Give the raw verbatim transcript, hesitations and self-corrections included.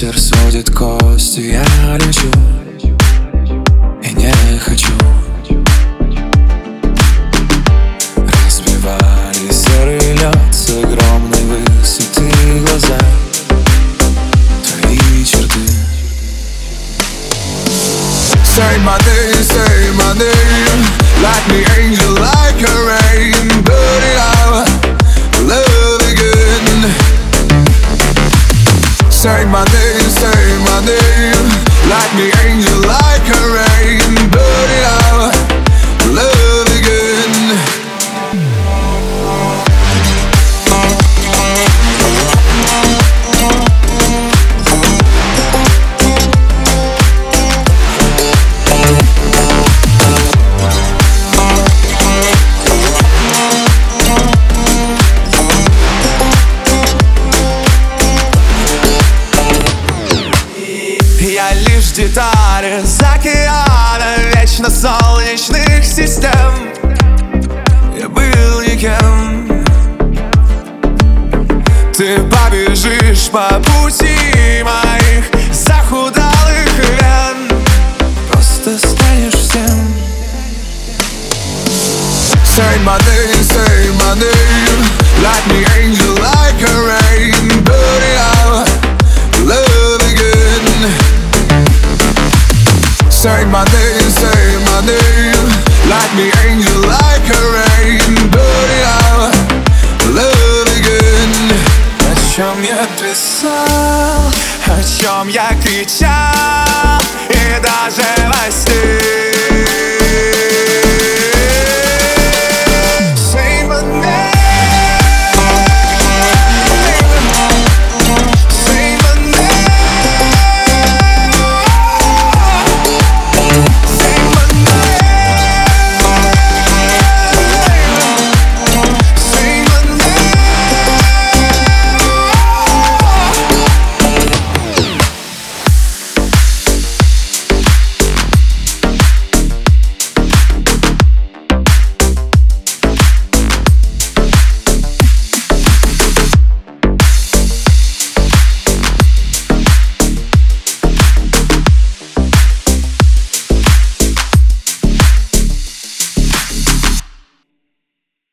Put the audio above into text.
Ветер сводит кости, я лечу и не хочу. Разбивали серый лед с огромной высоты глаза, твои черты. Say my name, say my name, like the angel, like a rain. Burn it out, love again. Say my name, say my name, like the angel, like a rain. Burn it out, love again. Я лишь детали с океана вечно солнечных систем. Я был никем. Ты побежишь по пути моих захудалых вен, просто станешь всем. Say my name, say my name, like the angel, like a rain. Burn it out, love again. Say my name, say my name, like the angel, like a rain. Burn it out, love again. О чем я писал, о чем я кричал, и даже во сне